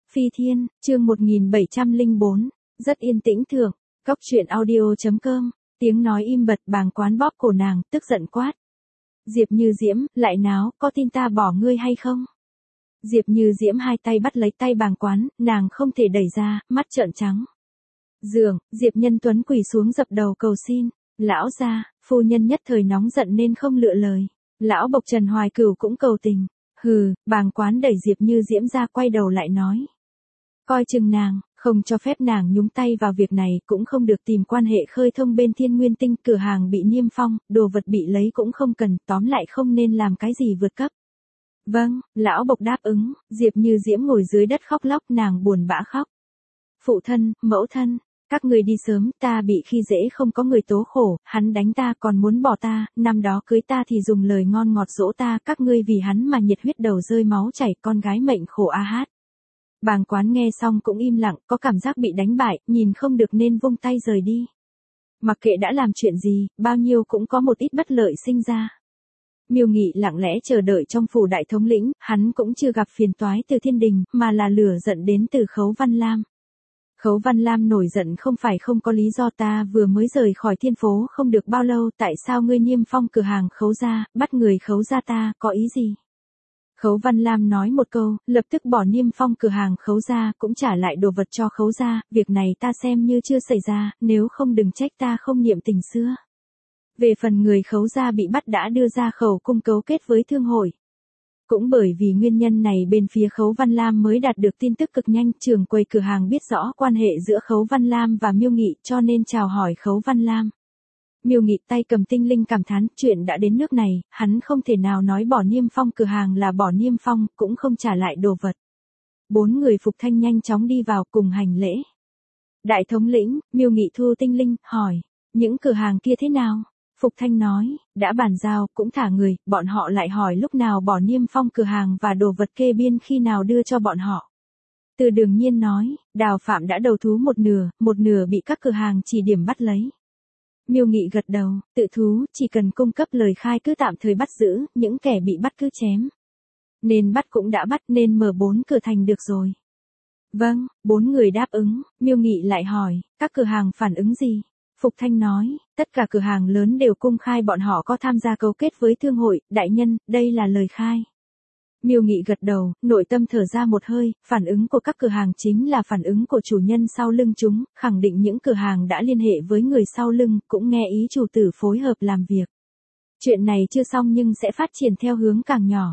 Phi Thiên, chương 1704, rất yên tĩnh thượng, cóc truyện audio.com, tiếng nói im bật bàng quán bóp cổ nàng, tức giận quát. Diệp Như Diễm, lại náo, có tin ta bỏ ngươi hay không? Diệp Như Diễm hai tay bắt lấy tay bàng quán, nàng không thể đẩy ra, mắt trợn trắng. Giường, Diệp Nhân Tuấn quỳ xuống dập đầu cầu xin, lão gia, phu nhân nhất thời nóng giận nên không lựa lời. Lão bộc Trần Hoài Cửu cũng cầu tình. Hừ, bàng quán đẩy Diệp Như Diễm ra quay đầu lại nói. Coi chừng nàng, không cho phép nàng nhúng tay vào việc này, cũng không được tìm quan hệ khơi thông bên Thiên Nguyên Tinh, cửa hàng bị niêm phong, đồ vật bị lấy cũng không cần, tóm lại không nên làm cái gì vượt cấp. Vâng, lão bộc đáp ứng, Diệp Như Diễm ngồi dưới đất khóc lóc, nàng buồn bã khóc. Phụ thân, mẫu thân, các người đi sớm, ta bị khi dễ không có người tố khổ, hắn đánh ta còn muốn bỏ ta, năm đó cưới ta thì dùng lời ngon ngọt dỗ ta, các ngươi vì hắn mà nhiệt huyết đầu rơi máu chảy, con gái mệnh khổ a hát. Bàng quán nghe xong cũng im lặng, có cảm giác bị đánh bại, nhìn không được nên vung tay rời đi. Mặc kệ đã làm chuyện gì, bao nhiêu cũng có một ít bất lợi sinh ra. Miêu Nghị lặng lẽ chờ đợi trong phủ đại thống lĩnh, hắn cũng chưa gặp phiền toái từ thiên đình, mà là lửa giận đến từ Khấu Văn Lam. Khấu Văn Lam nổi giận không phải không có lý do, ta vừa mới rời khỏi thiên phố không được bao lâu, tại sao ngươi niêm phong cửa hàng Khấu gia, bắt người Khấu gia ta, có ý gì? Khấu Văn Lam nói một câu, lập tức bỏ niêm phong cửa hàng Khấu gia, cũng trả lại đồ vật cho Khấu gia, việc này ta xem như chưa xảy ra, nếu không đừng trách ta không niệm tình xưa. Về phần người Khấu gia bị bắt đã đưa ra khẩu cung cấu kết với thương hội. Cũng bởi vì nguyên nhân này bên phía Khấu Văn Lam mới đạt được tin tức cực nhanh, trưởng quầy cửa hàng biết rõ quan hệ giữa Khấu Văn Lam và Miêu Nghị cho nên chào hỏi Khấu Văn Lam. Miêu Nghị tay cầm tinh linh cảm thán, chuyện đã đến nước này, hắn không thể nào nói bỏ niêm phong cửa hàng là bỏ niêm phong, cũng không trả lại đồ vật. Bốn người Phục Thanh nhanh chóng đi vào cùng hành lễ. Đại thống lĩnh, Miêu Nghị thu tinh linh, hỏi, những cửa hàng kia thế nào? Phục Thanh nói, đã bàn giao, cũng thả người, bọn họ lại hỏi lúc nào bỏ niêm phong cửa hàng và đồ vật kê biên khi nào đưa cho bọn họ. Từ Đường Nhiên nói, Đào Phạm đã đầu thú một nửa bị các cửa hàng chỉ điểm bắt lấy. Miêu Nghị gật đầu, tự thú, chỉ cần cung cấp lời khai cứ tạm thời bắt giữ, những kẻ bị bắt cứ chém. Nên bắt cũng đã bắt nên mở 4 cửa thành được rồi. Vâng, 4 người đáp ứng, Miêu Nghị lại hỏi, các cửa hàng phản ứng gì? Phục Thanh nói, tất cả cửa hàng lớn đều công khai bọn họ có tham gia cấu kết với thương hội, đại nhân, đây là lời khai. Miêu Nghị gật đầu, nội tâm thở ra một hơi, phản ứng của các cửa hàng chính là phản ứng của chủ nhân sau lưng chúng, khẳng định những cửa hàng đã liên hệ với người sau lưng, cũng nghe ý chủ tử phối hợp làm việc. Chuyện này chưa xong nhưng sẽ phát triển theo hướng càng nhỏ.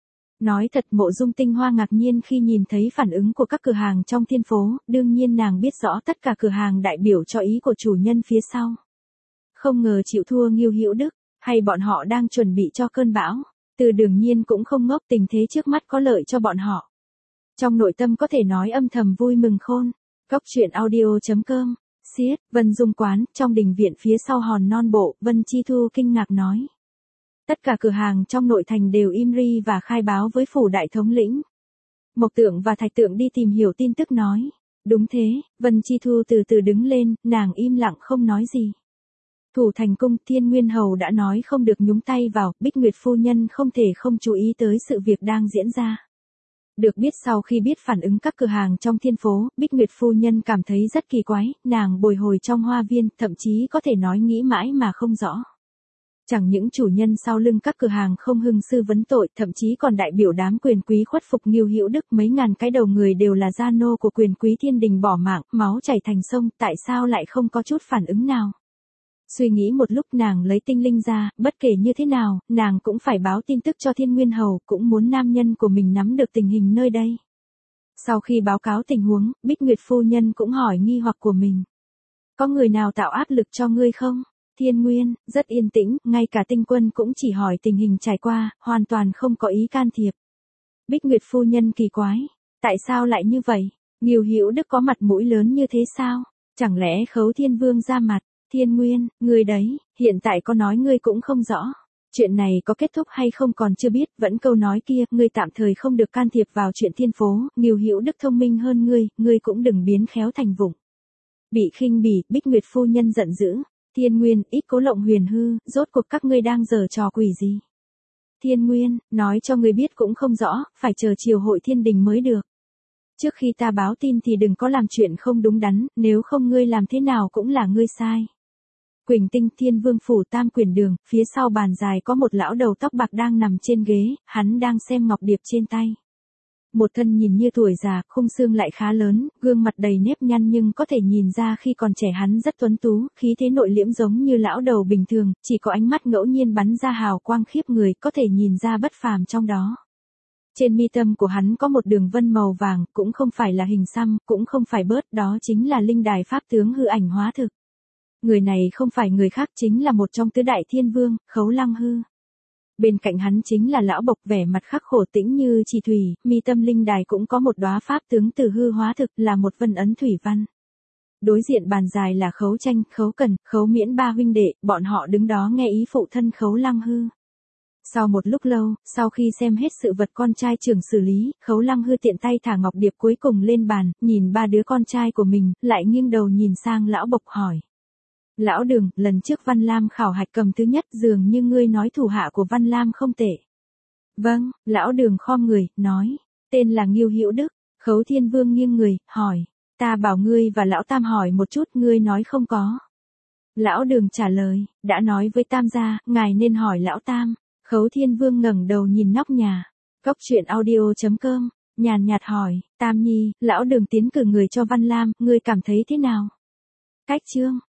Nói thật, Mộ Dung Tinh Hoa ngạc nhiên khi nhìn thấy phản ứng của các cửa hàng trong thiên phố, đương nhiên nàng biết rõ tất cả cửa hàng đại biểu cho ý của chủ nhân phía sau. Không ngờ chịu thua Ngưu Hữu Đức, hay bọn họ đang chuẩn bị cho cơn bão. Từ Đường Nhiên cũng không ngốc, tình thế trước mắt có lợi cho bọn họ. Trong nội tâm có thể nói âm thầm vui mừng khôn. Cóc truyện audio.com, Siết, Vân Dung quán, trong đình viện phía sau hòn non bộ, Vân Chi Thu kinh ngạc nói. Tất cả cửa hàng trong nội thành đều im ri và khai báo với phủ đại thống lĩnh. Mộc Tượng và Thạch Tượng đi tìm hiểu tin tức nói. Đúng thế, Vân Chi Thu từ từ đứng lên, nàng im lặng không nói gì. Thủ thành cung, Thiên Nguyên Hầu đã nói không được nhúng tay vào, Bích Nguyệt phu nhân không thể không chú ý tới sự việc đang diễn ra. Được biết sau khi biết phản ứng các cửa hàng trong thiên phố, Bích Nguyệt phu nhân cảm thấy rất kỳ quái, nàng bồi hồi trong hoa viên, thậm chí có thể nói nghĩ mãi mà không rõ. Chẳng những chủ nhân sau lưng các cửa hàng không hưng sư vấn tội, thậm chí còn đại biểu đám quyền quý khuất phục Ngưu Hữu Đức, mấy ngàn cái đầu người đều là gia nô của quyền quý thiên đình bỏ mạng, máu chảy thành sông, tại sao lại không có chút phản ứng nào? Suy nghĩ một lúc nàng lấy tinh linh ra, bất kể như thế nào, nàng cũng phải báo tin tức cho Thiên Nguyên Hầu, cũng muốn nam nhân của mình nắm được tình hình nơi đây. Sau khi báo cáo tình huống, Bích Nguyệt phu nhân cũng hỏi nghi hoặc của mình. Có người nào tạo áp lực cho ngươi không? Thiên Nguyên, rất yên tĩnh, ngay cả Tinh Quân cũng chỉ hỏi tình hình trải qua, hoàn toàn không có ý can thiệp. Bích Nguyệt phu nhân kỳ quái. Tại sao lại như vậy? Ngưu Hữu Đức có mặt mũi lớn như thế sao? Chẳng lẽ Khấu Thiên Vương ra mặt? Thiên Nguyên, ngươi đấy, hiện tại có nói ngươi cũng không rõ. Chuyện này có kết thúc hay không còn chưa biết, vẫn câu nói kia, ngươi tạm thời không được can thiệp vào chuyện thiên phố, Ngưu Hữu Đức thông minh hơn ngươi cũng đừng biến khéo thành vụng. Bị khinh bỉ, Bích Nguyệt phu nhân giận dữ. Thiên Nguyên, ít cố lộng huyền hư, rốt cuộc các ngươi đang giở trò quỷ gì? Thiên Nguyên, nói cho ngươi biết cũng không rõ, phải chờ chiều hội thiên đình mới được. Trước khi ta báo tin thì đừng có làm chuyện không đúng đắn, nếu không ngươi làm thế nào cũng là ngươi sai. Quỳnh Tinh, Thiên Vương phủ Tam Quyền Đường, phía sau bàn dài có một lão đầu tóc bạc đang nằm trên ghế, hắn đang xem ngọc điệp trên tay. Một thân nhìn như tuổi già, khung xương lại khá lớn, gương mặt đầy nếp nhăn nhưng có thể nhìn ra khi còn trẻ hắn rất tuấn tú, khí thế nội liễm giống như lão đầu bình thường, chỉ có ánh mắt ngẫu nhiên bắn ra hào quang khiếp người, có thể nhìn ra bất phàm trong đó. Trên mi tâm của hắn có một đường vân màu vàng, cũng không phải là hình xăm, cũng không phải bớt, đó chính là linh đài pháp tướng hư ảnh hóa thực. Người này không phải người khác, chính là một trong tứ đại thiên vương, Khấu Lăng Hư. Bên cạnh hắn chính là lão bộc, vẻ mặt khắc khổ tĩnh như chỉ thủy, mi tâm linh đài cũng có một đóa pháp tướng từ hư hóa thực, là một vân ấn thủy văn. Đối diện bàn dài là Khấu Tranh, Khấu Cần, Khấu Miễn ba huynh đệ, bọn họ đứng đó nghe ý phụ thân Khấu Lăng Hư. Sau một lúc lâu, sau khi xem hết sự vật con trai trưởng xử lý, Khấu Lăng Hư tiện tay thả ngọc điệp cuối cùng lên bàn, nhìn ba đứa con trai của mình, lại nghiêng đầu nhìn sang lão bộc hỏi. Lão Đường, lần trước Văn Lam khảo hạch cầm thứ nhất, dường như ngươi nói thủ hạ của Văn Lam không tệ. Vâng, lão Đường khom người, nói, tên là Ngưu Hữu Đức. Khấu Thiên Vương nghiêng người, hỏi, ta bảo ngươi và lão Tam hỏi một chút, ngươi nói không có. Lão Đường trả lời, đã nói với Tam gia, ngài nên hỏi lão Tam. Khấu Thiên Vương ngẩng đầu nhìn nóc nhà. Cốc truyện audio.com, nhàn nhạt hỏi, Tam Nhi, lão Đường tiến cử người cho Văn Lam, ngươi cảm thấy thế nào? Cách chương